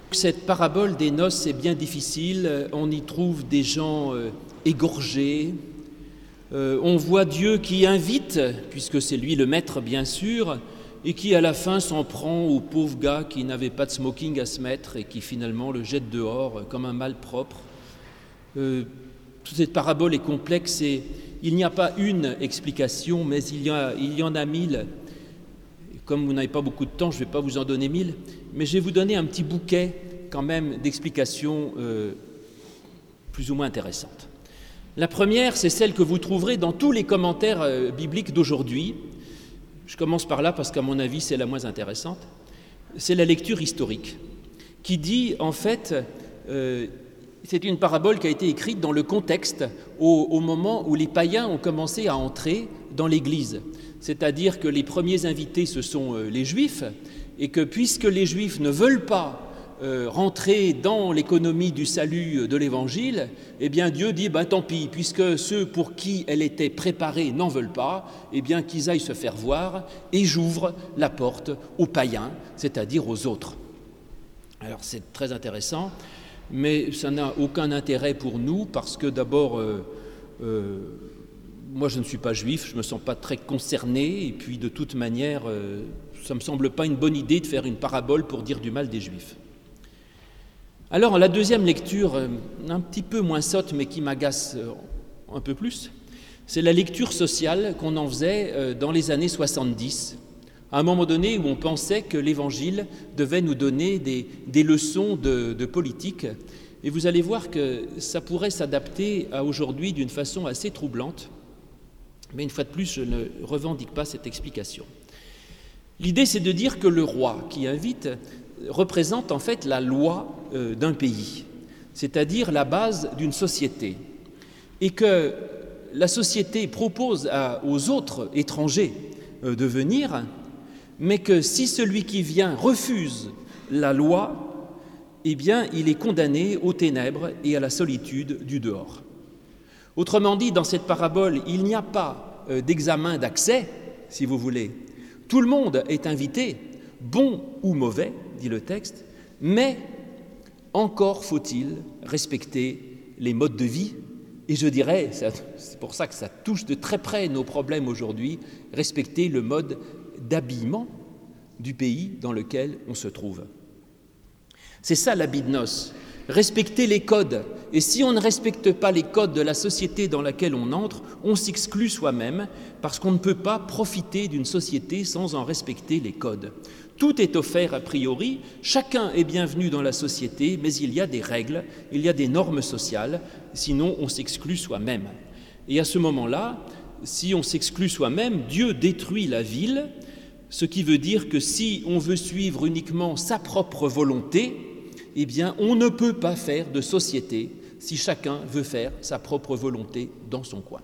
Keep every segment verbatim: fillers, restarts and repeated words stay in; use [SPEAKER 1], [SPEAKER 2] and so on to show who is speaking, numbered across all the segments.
[SPEAKER 1] Cette parabole des noces est bien difficile, on y trouve des gens euh, égorgés, euh, on voit Dieu qui invite, puisque c'est lui le maître bien sûr, et qui à la fin s'en prend au pauvre gars qui n'avait pas de smoking à se mettre et qui finalement le jette dehors comme un malpropre. Euh, toute cette parabole est complexe et il n'y a pas une explication, mais il y, a, il y en a mille. Comme vous n'avez pas beaucoup de temps, je ne vais pas vous en donner mille, mais je vais vous donner un petit bouquet quand même d'explications euh, plus ou moins intéressantes. La première, c'est celle que vous trouverez dans tous les commentaires euh, bibliques d'aujourd'hui. Je commence par là parce qu'à mon avis, c'est la moins intéressante. C'est la lecture historique qui dit, en fait, euh, c'est une parabole qui a été écrite dans le contexte au, au moment où les païens ont commencé à entrer dans l'Église. C'est-à-dire que les premiers invités, ce sont euh, les Juifs, et que puisque les Juifs ne veulent pas euh, rentrer dans l'économie du salut de l'Évangile, eh bien Dieu dit, ben, tant pis, puisque ceux pour qui elle était préparée n'en veulent pas, eh bien qu'ils aillent se faire voir, et j'ouvre la porte aux païens, c'est-à-dire aux autres. Alors c'est très intéressant, mais ça n'a aucun intérêt pour nous, parce que d'abord... Euh, euh, Moi, je ne suis pas juif, je ne me sens pas très concerné, et puis de toute manière, euh, ça ne me semble pas une bonne idée de faire une parabole pour dire du mal des juifs. Alors, la deuxième lecture, euh, un petit peu moins sotte, mais qui m'agace euh, un peu plus, c'est la lecture sociale qu'on en faisait euh, dans les années soixante-dix, à un moment donné où on pensait que l'Évangile devait nous donner des, des leçons de, de politique, et vous allez voir que ça pourrait s'adapter à aujourd'hui d'une façon assez troublante. Mais une fois de plus, je ne revendique pas cette explication. L'idée, c'est de dire que le roi qui invite représente en fait la loi euh, d'un pays, c'est-à-dire la base d'une société, et que la société propose à, aux autres étrangers euh, de venir, mais que si celui qui vient refuse la loi, eh bien, il est condamné aux ténèbres et à la solitude du dehors. Autrement dit, dans cette parabole, il n'y a pas euh, d'examen d'accès, si vous voulez. Tout le monde est invité, bon ou mauvais, dit le texte, mais encore faut-il respecter les modes de vie. Et je dirais, c'est pour ça que ça touche de très près nos problèmes aujourd'hui, respecter le mode d'habillement du pays dans lequel on se trouve. C'est ça l'habit de noces. Respecter les codes. Et si on ne respecte pas les codes de la société dans laquelle on entre, on s'exclut soi-même parce qu'on ne peut pas profiter d'une société sans en respecter les codes. Tout est offert a priori, chacun est bienvenu dans la société, mais il y a des règles, il y a des normes sociales, sinon on s'exclut soi-même. Et à ce moment-là, si on s'exclut soi-même, Dieu détruit la ville, ce qui veut dire que si on veut suivre uniquement sa propre volonté, eh bien, on ne peut pas faire de société si chacun veut faire sa propre volonté dans son coin.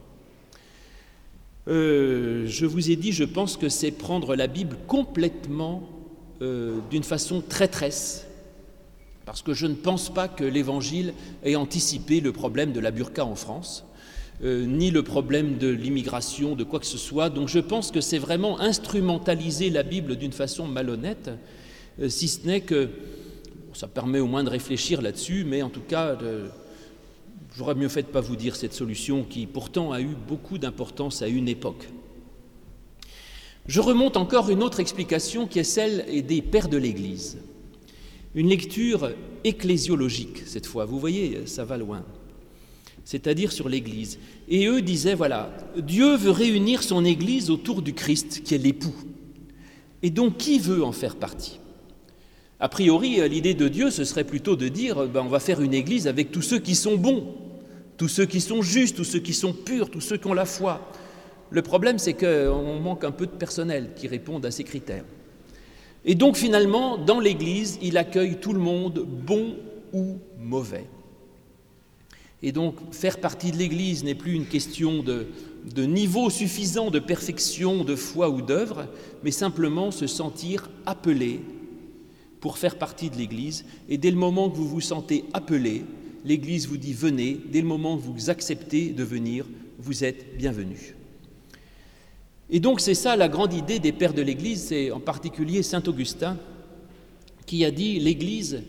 [SPEAKER 1] Euh, je vous ai dit, je pense que c'est prendre la Bible complètement euh, d'une façon traîtresse, parce que je ne pense pas que l'Évangile ait anticipé le problème de la burqa en France, euh, ni le problème de l'immigration, de quoi que ce soit. Donc je pense que c'est vraiment instrumentaliser la Bible d'une façon malhonnête, euh, si ce n'est que ça permet au moins de réfléchir là-dessus, mais en tout cas, de, j'aurais mieux fait de ne pas vous dire cette solution qui pourtant a eu beaucoup d'importance à une époque. Je remonte encore une autre explication qui est celle des pères de l'Église. Une lecture ecclésiologique cette fois, vous voyez, ça va loin, c'est-à-dire sur l'Église. Et eux disaient, voilà, Dieu veut réunir son Église autour du Christ, qui est l'époux. Et donc, qui veut en faire partie ? A priori, l'idée de Dieu, ce serait plutôt de dire ben, on va faire une église avec tous ceux qui sont bons, tous ceux qui sont justes, tous ceux qui sont purs, tous ceux qui ont la foi. Le problème, c'est qu'on manque un peu de personnel qui réponde à ces critères. Et donc, finalement, dans l'église, il accueille tout le monde, bon ou mauvais. Et donc, faire partie de l'église n'est plus une question de, de niveau suffisant de perfection, de foi ou d'œuvre, mais simplement se sentir appelé pour faire partie de l'Église, et dès le moment que vous vous sentez appelé, l'Église vous dit « venez », dès le moment que vous acceptez de venir, vous êtes bienvenus. Et donc c'est ça la grande idée des pères de l'Église, c'est en particulier saint Augustin, qui a dit « l'Église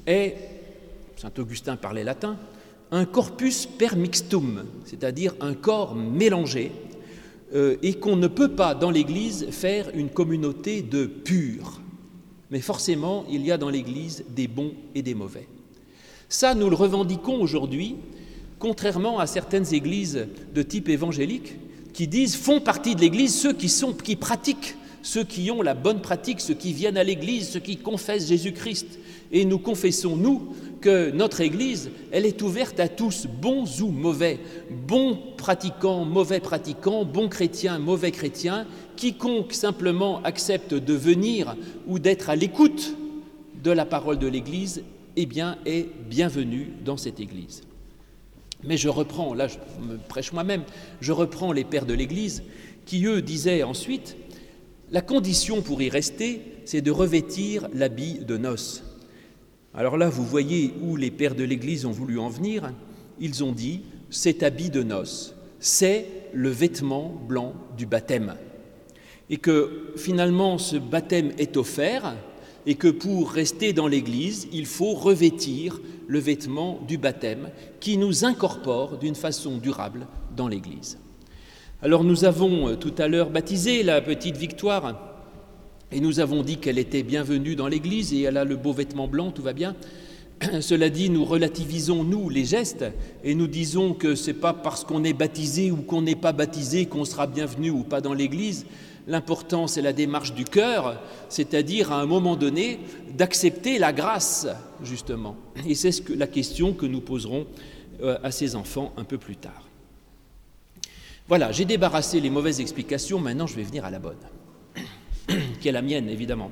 [SPEAKER 1] est, saint Augustin parlait latin, un corpus per mixtum, c'est-à-dire un corps mélangé, euh, et qu'on ne peut pas dans l'Église faire une communauté de purs. Mais forcément, il y a dans l'Église des bons et des mauvais. Ça, nous le revendiquons aujourd'hui, contrairement à certaines églises de type évangélique qui disent, font partie de l'Église ceux qui, sont, qui pratiquent, ceux qui ont la bonne pratique, ceux qui viennent à l'Église, ceux qui confessent Jésus-Christ. Et nous confessons, nous, que notre Église, elle est ouverte à tous, bons ou mauvais, bons pratiquants, mauvais pratiquants, bons chrétiens, mauvais chrétiens. Quiconque simplement accepte de venir ou d'être à l'écoute de la parole de l'Église, eh bien, est bienvenu dans cette Église. Mais je reprends, là je me prêche moi-même, je reprends les pères de l'Église qui, eux, disaient ensuite, la condition pour y rester, c'est de revêtir l'habit de noces. Alors là, vous voyez où les pères de l'Église ont voulu en venir. Ils ont dit, cet habit de noces, c'est le vêtement blanc du baptême. Et que finalement, ce baptême est offert, et que pour rester dans l'Église, il faut revêtir le vêtement du baptême qui nous incorpore d'une façon durable dans l'Église. Alors nous avons tout à l'heure baptisé la petite Victoire, et nous avons dit qu'elle était bienvenue dans l'Église et elle a le beau vêtement blanc, tout va bien. Cela dit, nous relativisons, nous, les gestes, et nous disons que ce n'est pas parce qu'on est baptisé ou qu'on n'est pas baptisé qu'on sera bienvenu ou pas dans l'Église. L'important, c'est la démarche du cœur, c'est-à-dire à un moment donné d'accepter la grâce, justement. Et c'est ce que, la question que nous poserons à ces enfants un peu plus tard. Voilà, j'ai débarrassé les mauvaises explications, maintenant je vais venir à la bonne, qui est la mienne, évidemment.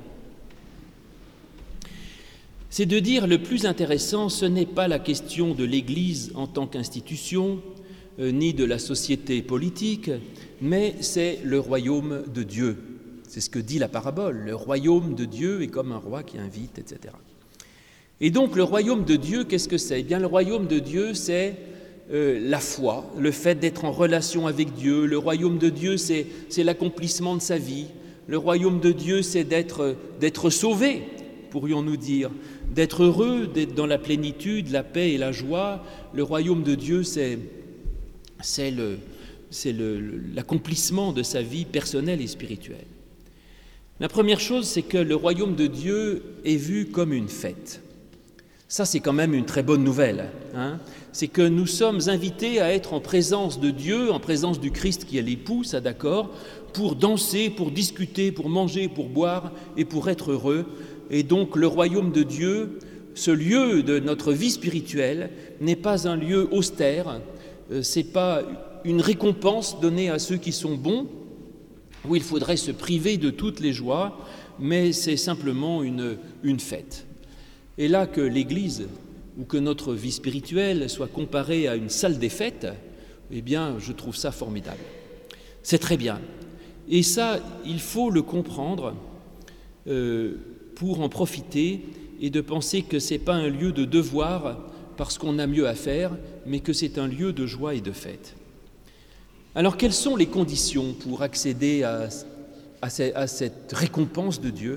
[SPEAKER 1] C'est de dire le plus intéressant, ce n'est pas la question de l'Église en tant qu'institution, euh, ni de la société politique, mais c'est le royaume de Dieu. C'est ce que dit la parabole, le royaume de Dieu est comme un roi qui invite, et cetera. Et donc le royaume de Dieu, qu'est-ce que c'est ? Eh bien, le royaume de Dieu, c'est euh, la foi, le fait d'être en relation avec Dieu. Le royaume de Dieu, c'est, c'est l'accomplissement de sa vie. Le royaume de Dieu, c'est d'être, d'être sauvé, pourrions-nous dire, d'être heureux, d'être dans la plénitude, la paix et la joie. Le royaume de Dieu, c'est, c'est, le, c'est le, l'accomplissement de sa vie personnelle et spirituelle. La première chose, c'est que le royaume de Dieu est vu comme une fête. Ça, c'est quand même une très bonne nouvelle, hein. C'est que nous sommes invités à être en présence de Dieu, en présence du Christ qui est l'époux, ça d'accord, pour danser, pour discuter, pour manger, pour boire et pour être heureux. Et donc le royaume de Dieu, ce lieu de notre vie spirituelle, n'est pas un lieu austère, euh, ce n'est pas une récompense donnée à ceux qui sont bons, où il faudrait se priver de toutes les joies, mais c'est simplement une, une fête. Et là, que l'Église ou que notre vie spirituelle soit comparée à une salle des fêtes, eh bien, je trouve ça formidable. C'est très bien. Et ça, il faut le comprendre euh, pour en profiter et de penser que ce n'est pas un lieu de devoir parce qu'on a mieux à faire, mais que c'est un lieu de joie et de fête. Alors, quelles sont les conditions pour accéder à, à, à cette récompense de Dieu ?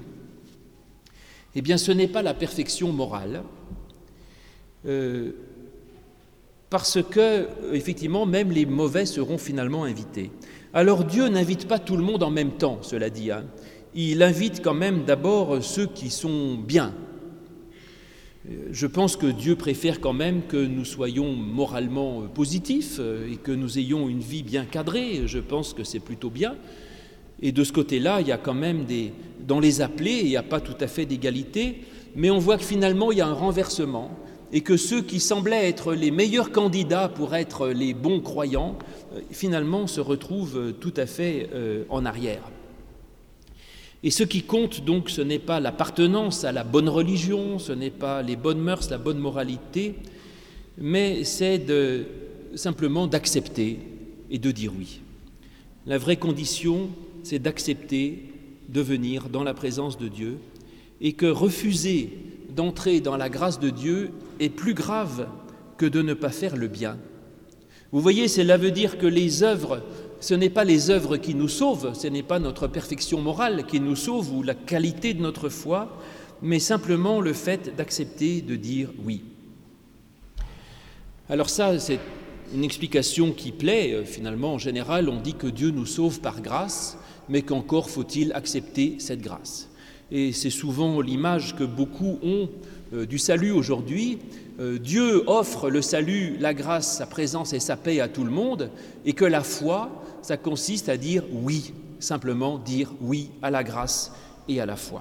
[SPEAKER 1] Eh bien, ce n'est pas la perfection morale, euh, parce que, effectivement, même les mauvais seront finalement invités. Alors, Dieu n'invite pas tout le monde en même temps, cela dit, hein. Il invite quand même d'abord ceux qui sont bien. Je pense que Dieu préfère quand même que nous soyons moralement positifs et que nous ayons une vie bien cadrée. Je pense que c'est plutôt bien. Et de ce côté-là, il y a quand même des... Dans les appelés, il n'y a pas tout à fait d'égalité, mais on voit que finalement, il y a un renversement et que ceux qui semblaient être les meilleurs candidats pour être les bons croyants, finalement, se retrouvent tout à fait euh, en arrière. Et ce qui compte donc, ce n'est pas l'appartenance à la bonne religion, ce n'est pas les bonnes mœurs, la bonne moralité, mais c'est de, simplement d'accepter et de dire oui. La vraie condition, c'est d'accepter de venir dans la présence de Dieu et que refuser d'entrer dans la grâce de Dieu est plus grave que de ne pas faire le bien. Vous voyez, cela veut dire que les œuvres, ce n'est pas les œuvres qui nous sauvent, ce n'est pas notre perfection morale qui nous sauve ou la qualité de notre foi, mais simplement le fait d'accepter de dire oui. Alors ça, c'est une explication qui plaît. Finalement, en général, on dit que Dieu nous sauve par grâce, mais qu'encore faut-il accepter cette grâce. Et c'est souvent l'image que beaucoup ont euh, du salut aujourd'hui. Euh, Dieu offre le salut, la grâce, sa présence et sa paix à tout le monde, et que la foi, ça consiste à dire oui, simplement dire oui à la grâce et à la foi.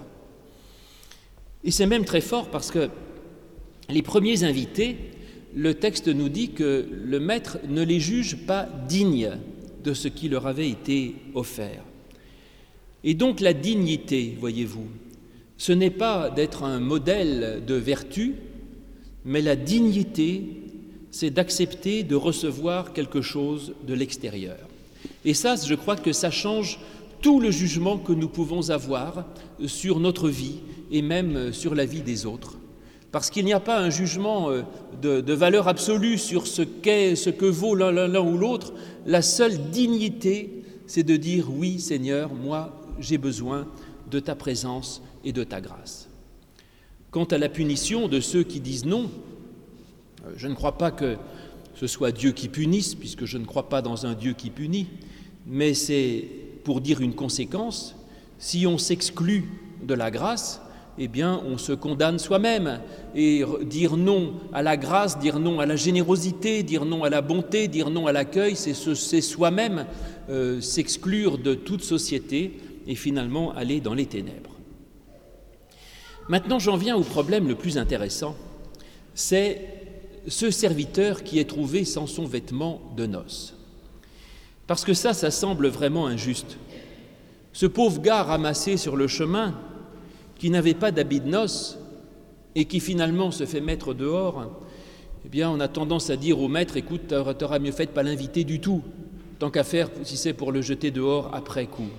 [SPEAKER 1] Et c'est même très fort parce que les premiers invités, le texte nous dit que le maître ne les juge pas dignes de ce qui leur avait été offert. Et donc la dignité, voyez-vous, ce n'est pas d'être un modèle de vertu, mais la dignité, c'est d'accepter de recevoir quelque chose de l'extérieur. Et ça, je crois que ça change tout le jugement que nous pouvons avoir sur notre vie et même sur la vie des autres. Parce qu'il n'y a pas un jugement de, de valeur absolue sur ce qu'est, ce que vaut l'un, l'un ou l'autre. La seule dignité, c'est de dire « Oui, Seigneur, moi, j'ai besoin de ta présence et de ta grâce ». Quant à la punition de ceux qui disent non, je ne crois pas que ce soit Dieu qui punisse, puisque je ne crois pas dans un Dieu qui punit, mais c'est pour dire une conséquence. Si on s'exclut de la grâce, eh bien, on se condamne soi-même. Et dire non à la grâce, dire non à la générosité, dire non à la bonté, dire non à l'accueil, c'est, ce, c'est soi-même euh, s'exclure de toute société et finalement aller dans les ténèbres. Maintenant, j'en viens au problème le plus intéressant, c'est ce serviteur qui est trouvé sans son vêtement de noces. Parce que ça, ça semble vraiment injuste. Ce pauvre gars ramassé sur le chemin, qui n'avait pas d'habit de noces et qui finalement se fait mettre dehors, eh bien, on a tendance à dire au maître, écoute, t'auras mieux fait de ne pas l'inviter du tout, tant qu'à faire si c'est pour le jeter dehors après coup.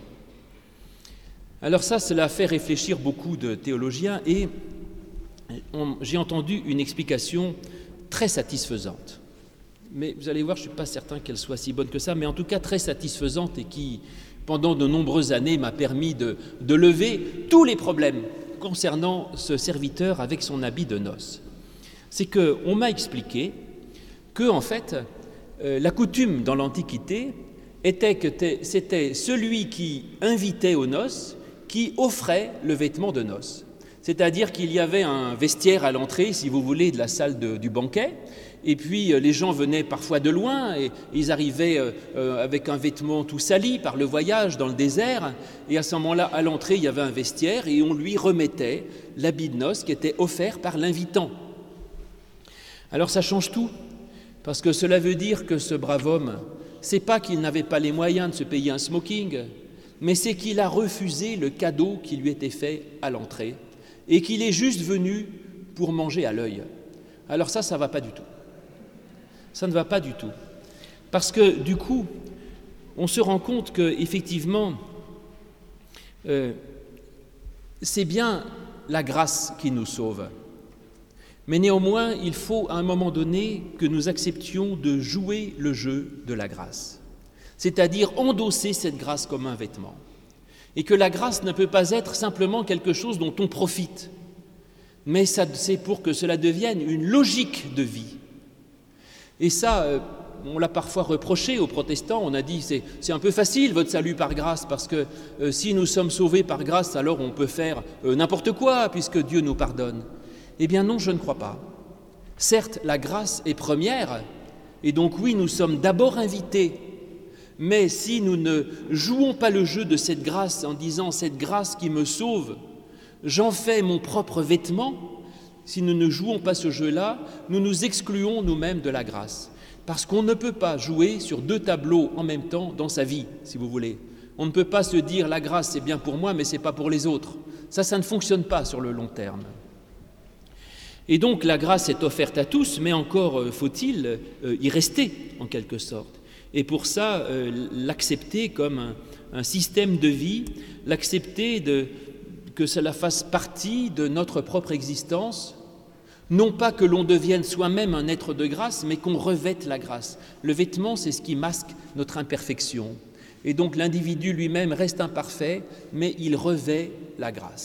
[SPEAKER 1] Alors ça, cela fait réfléchir beaucoup de théologiens et on, j'ai entendu une explication très satisfaisante. Mais vous allez voir, je ne suis pas certain qu'elle soit si bonne que ça, mais en tout cas très satisfaisante et qui, pendant de nombreuses années, m'a permis de, de lever tous les problèmes concernant ce serviteur avec son habit de noces. C'est qu'on m'a expliqué que, en fait, euh, la coutume dans l'Antiquité était que c'était celui qui invitait aux noces qui offrait le vêtement de noces. C'est-à-dire qu'il y avait un vestiaire à l'entrée, si vous voulez, de la salle de, du banquet, et puis euh, les gens venaient parfois de loin, et, et ils arrivaient euh, euh, avec un vêtement tout sali par le voyage dans le désert, et à ce moment-là, à l'entrée, il y avait un vestiaire, et on lui remettait l'habit de noces qui était offert par l'invitant. Alors ça change tout, parce que cela veut dire que ce brave homme, c'est pas qu'il n'avait pas les moyens de se payer un smoking, mais c'est qu'il a refusé le cadeau qui lui était fait à l'entrée, et qu'il est juste venu pour manger à l'œil. Alors ça, ça ne va pas du tout. Ça ne va pas du tout. Parce que, du coup, on se rend compte qu'effectivement, euh, c'est bien la grâce qui nous sauve. Mais néanmoins, il faut à un moment donné que nous acceptions de jouer le jeu de la grâce. C'est-à-dire endosser cette grâce comme un vêtement. Et que la grâce ne peut pas être simplement quelque chose dont on profite, mais ça, c'est pour que cela devienne une logique de vie. Et ça, euh, on l'a parfois reproché aux protestants, on a dit c'est, c'est un peu facile votre salut par grâce, parce que euh, si nous sommes sauvés par grâce, alors on peut faire euh, n'importe quoi, puisque Dieu nous pardonne. Eh bien non, je ne crois pas. Certes, la grâce est première, et donc oui, nous sommes d'abord invités. Mais si nous ne jouons pas le jeu de cette grâce en disant « cette grâce qui me sauve, j'en fais mon propre vêtement », si nous ne jouons pas ce jeu-là, nous nous excluons nous-mêmes de la grâce. Parce qu'on ne peut pas jouer sur deux tableaux en même temps dans sa vie, si vous voulez. On ne peut pas se dire « la grâce c'est bien pour moi, mais ce n'est pas pour les autres ». Ça, ça ne fonctionne pas sur le long terme. Et donc la grâce est offerte à tous, mais encore faut-il y rester en quelque sorte. Et pour ça, euh, l'accepter comme un, un système de vie, l'accepter de, que cela fasse partie de notre propre existence, non pas que l'on devienne soi-même un être de grâce, mais qu'on revête la grâce. Le vêtement, c'est ce qui masque notre imperfection. Et donc l'individu lui-même reste imparfait, mais il revêt la grâce.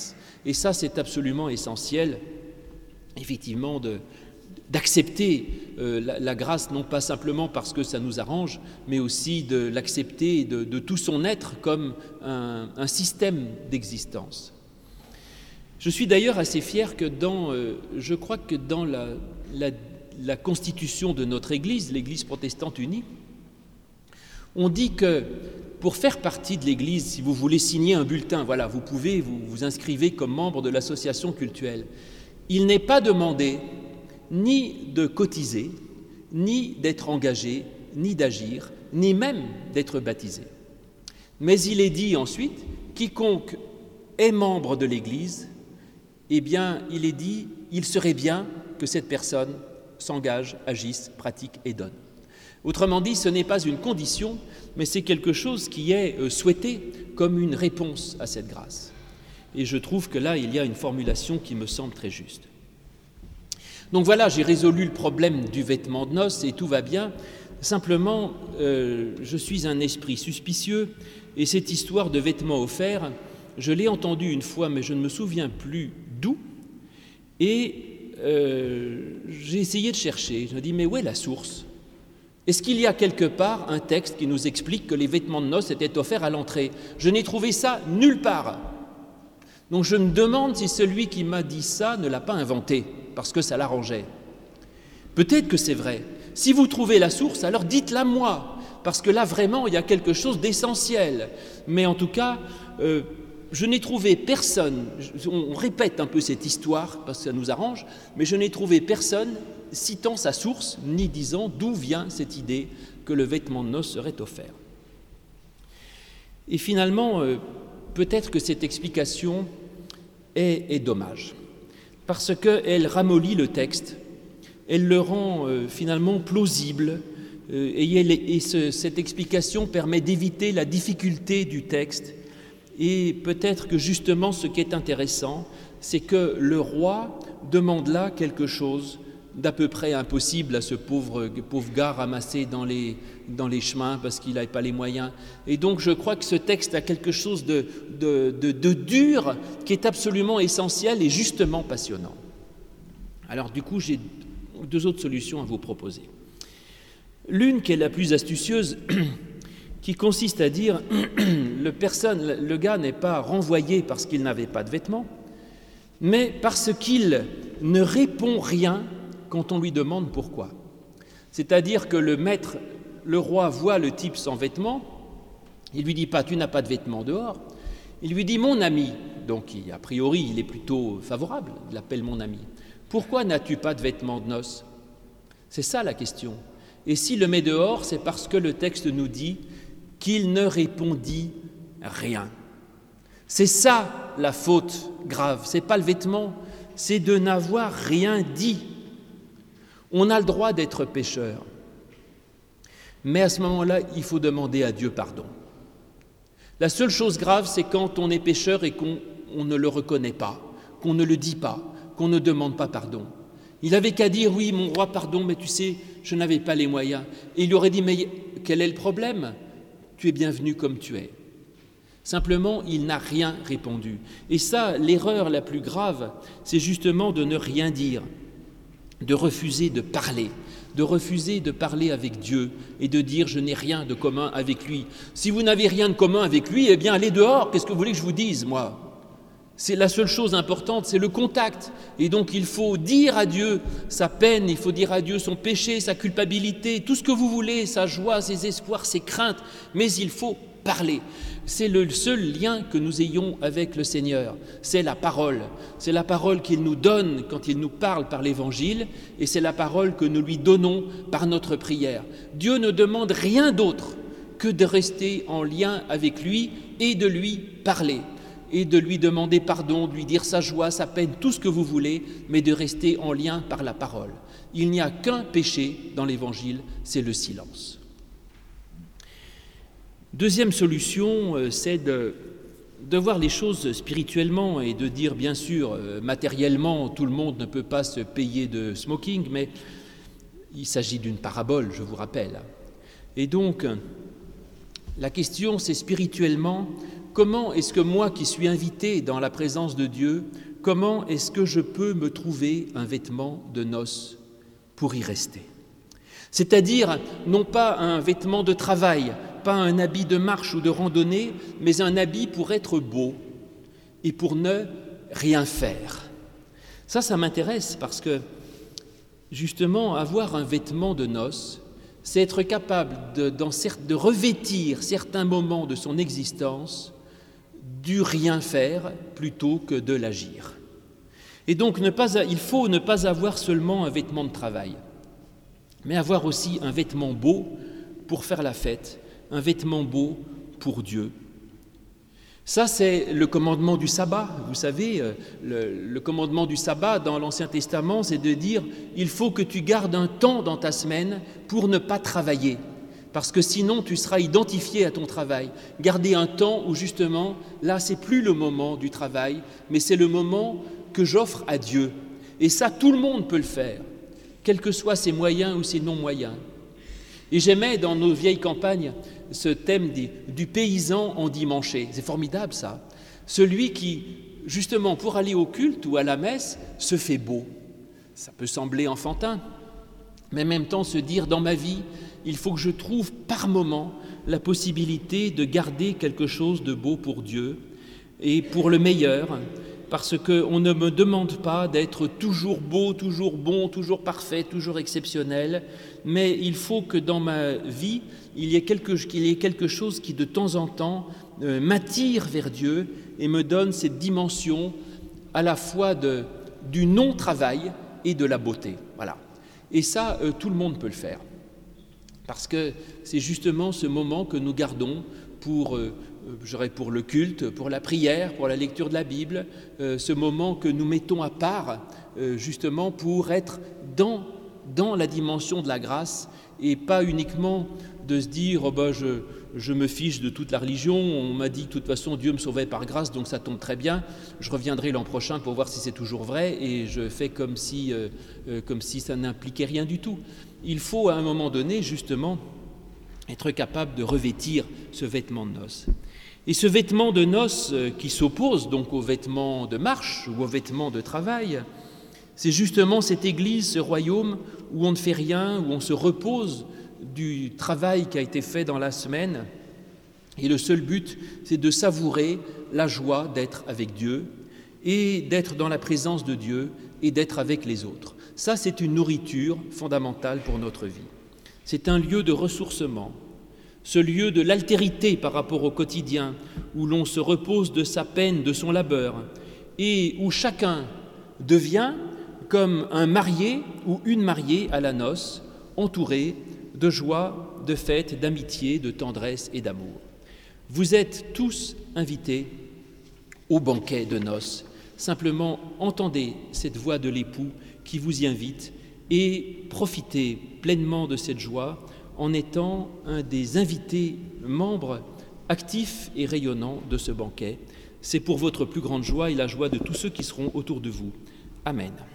[SPEAKER 1] Et ça, c'est absolument essentiel, effectivement, de, d'accepter euh, la, la grâce, non pas simplement parce que ça nous arrange, mais aussi de l'accepter de, de tout son être comme un, un système d'existence. Je suis d'ailleurs assez fier que dans, euh, je crois que dans la, la, la constitution de notre Église, l'Église protestante unie, on dit que pour faire partie de l'Église, si vous voulez signer un bulletin, voilà, vous pouvez vous, vous inscrivez comme membre de l'association cultuelle. Il n'est pas demandé ni de cotiser, ni d'être engagé, ni d'agir, ni même d'être baptisé. Mais il est dit ensuite, quiconque est membre de l'Église, eh bien, il est dit, il serait bien que cette personne s'engage, agisse, pratique et donne. Autrement dit, ce n'est pas une condition, mais c'est quelque chose qui est souhaité comme une réponse à cette grâce. Et je trouve que là, il y a une formulation qui me semble très juste. Donc voilà, j'ai résolu le problème du vêtement de noces et tout va bien. Simplement, euh, je suis un esprit suspicieux et cette histoire de vêtements offerts, je l'ai entendue une fois, mais je ne me souviens plus d'où. Et euh, j'ai essayé de chercher. Je me dis, mais où est la source ? Est-ce qu'il y a quelque part un texte qui nous explique que les vêtements de noces étaient offerts à l'entrée ? Je n'ai trouvé ça nulle part. Donc je me demande si celui qui m'a dit ça ne l'a pas inventé, parce que ça l'arrangeait. Peut-être que c'est vrai. Si vous trouvez la source, alors dites-la moi, parce que là vraiment il y a quelque chose d'essentiel. Mais en tout cas, euh, je n'ai trouvé personne, on répète un peu cette histoire, parce que ça nous arrange, mais je n'ai trouvé personne citant sa source, ni disant d'où vient cette idée que le vêtement de noces serait offert. Et finalement, euh, peut-être que cette explication est, est dommage, parce qu'elle ramollit le texte, elle le rend euh, finalement plausible, euh, et, elle, et ce, cette explication permet d'éviter la difficulté du texte, et peut-être que justement ce qui est intéressant, c'est que le roi demande là quelque chose d'à peu près impossible à ce pauvre, pauvre gars ramassé dans les, dans les chemins parce qu'il n'avait pas les moyens. Et donc je crois que ce texte a quelque chose de, de, de, de dur qui est absolument essentiel et justement passionnant. Alors du coup, j'ai deux autres solutions à vous proposer. L'une qui est la plus astucieuse, qui consiste à dire le, personne, le gars n'est pas renvoyé parce qu'il n'avait pas de vêtements, mais parce qu'il ne répond rien quand on lui demande pourquoi. C'est-à-dire que le maître, le roi voit le type sans vêtements, il lui dit pas « tu n'as pas de vêtements dehors », il lui dit « mon ami », donc a priori il est plutôt favorable, il l'appelle mon ami, « pourquoi n'as-tu pas de vêtements de noces ?» C'est ça la question. Et s'il le met dehors, c'est parce que le texte nous dit qu'il ne répondit rien. C'est ça la faute grave, c'est pas le vêtement, c'est de n'avoir rien dit. On a le droit d'être pécheur, mais à ce moment-là, il faut demander à Dieu pardon. La seule chose grave, c'est quand on est pécheur et qu'on on ne le reconnaît pas, qu'on ne le dit pas, qu'on ne demande pas pardon. Il avait qu'à dire « oui, mon roi, pardon, mais tu sais, je n'avais pas les moyens ». Et il lui aurait dit « mais quel est le problème ? Tu es bienvenu comme tu es ». Simplement, il n'a rien répondu. Et ça, l'erreur la plus grave, c'est justement de ne rien dire, de refuser de parler, de refuser de parler avec Dieu et de dire « je n'ai rien de commun avec lui ». Si vous n'avez rien de commun avec lui, eh bien allez dehors, qu'est-ce que vous voulez que je vous dise, moi ? C'est la seule chose importante, c'est le contact. Et donc il faut dire à Dieu sa peine, il faut dire à Dieu son péché, sa culpabilité, tout ce que vous voulez, sa joie, ses espoirs, ses craintes, mais il faut parler. C'est le seul lien que nous ayons avec le Seigneur, c'est la parole. C'est la parole qu'il nous donne quand il nous parle par l'Évangile et c'est la parole que nous lui donnons par notre prière. Dieu ne demande rien d'autre que de rester en lien avec lui et de lui parler et de lui demander pardon, de lui dire sa joie, sa peine, tout ce que vous voulez, mais de rester en lien par la parole. Il n'y a qu'un péché dans l'Évangile, c'est le silence. Deuxième solution, c'est de, de voir les choses spirituellement et de dire, bien sûr, matériellement, tout le monde ne peut pas se payer de smoking, mais il s'agit d'une parabole, je vous rappelle. Et donc, la question, c'est spirituellement, comment est-ce que moi qui suis invité dans la présence de Dieu, comment est-ce que je peux me trouver un vêtement de noces pour y rester? C'est-à-dire, non pas un vêtement de travail, pas un habit de marche ou de randonnée, mais un habit pour être beau et pour ne rien faire. Ça, ça m'intéresse parce que, justement, avoir un vêtement de noces, c'est être capable de, dans, de revêtir certains moments de son existence du rien faire plutôt que de l'agir. Et donc, ne pas, il faut ne pas avoir seulement un vêtement de travail, mais avoir aussi un vêtement beau pour faire la fête, un vêtement beau pour Dieu. Ça, c'est le commandement du sabbat. Vous savez, le, le commandement du sabbat dans l'Ancien Testament, c'est de dire « il faut que tu gardes un temps dans ta semaine pour ne pas travailler, parce que sinon tu seras identifié à ton travail. » Garder un temps où justement, là, c'est plus le moment du travail, mais c'est le moment que j'offre à Dieu. Et ça, tout le monde peut le faire, quels que soient ses moyens ou ses non-moyens. Et j'aimais dans nos vieilles campagnes ce thème des, du paysan endimanché. C'est formidable ça. Celui qui, justement, pour aller au culte ou à la messe, se fait beau. Ça peut sembler enfantin, mais en même temps se dire, dans ma vie, il faut que je trouve par moment la possibilité de garder quelque chose de beau pour Dieu et pour le meilleur, parce qu'on ne me demande pas d'être toujours beau, toujours bon, toujours parfait, toujours exceptionnel, mais il faut que dans ma vie, il y ait quelque, qu'il y ait quelque chose qui de temps en temps euh, m'attire vers Dieu et me donne cette dimension à la fois de, du non-travail et de la beauté. Voilà. Et ça, euh, tout le monde peut le faire, parce que c'est justement ce moment que nous gardons pour... Euh, j'aurais pour le culte, pour la prière, pour la lecture de la Bible, euh, ce moment que nous mettons à part euh, justement pour être dans, dans la dimension de la grâce et pas uniquement de se dire oh ben je, je me fiche de toute la religion, on m'a dit que de toute façon Dieu me sauvait par grâce donc ça tombe très bien, je reviendrai l'an prochain pour voir si c'est toujours vrai et je fais comme si, euh, euh, comme si ça n'impliquait rien du tout. Il faut à un moment donné justement être capable de revêtir ce vêtement de noces. Et ce vêtement de noces qui s'oppose donc au vêtement de marche ou au vêtement de travail, c'est justement cette Église, ce royaume où on ne fait rien, où on se repose du travail qui a été fait dans la semaine. Et le seul but, c'est de savourer la joie d'être avec Dieu et d'être dans la présence de Dieu et d'être avec les autres. Ça, c'est une nourriture fondamentale pour notre vie. C'est un lieu de ressourcement. Ce lieu de l'altérité par rapport au quotidien, où l'on se repose de sa peine, de son labeur, et où chacun devient comme un marié ou une mariée à la noce, entouré de joie, de fête, d'amitié, de tendresse et d'amour. Vous êtes tous invités au banquet de noces. Simplement, entendez cette voix de l'époux qui vous y invite et profitez pleinement de cette joie en étant un des invités membres actifs et rayonnants de ce banquet. C'est pour votre plus grande joie et la joie de tous ceux qui seront autour de vous. Amen.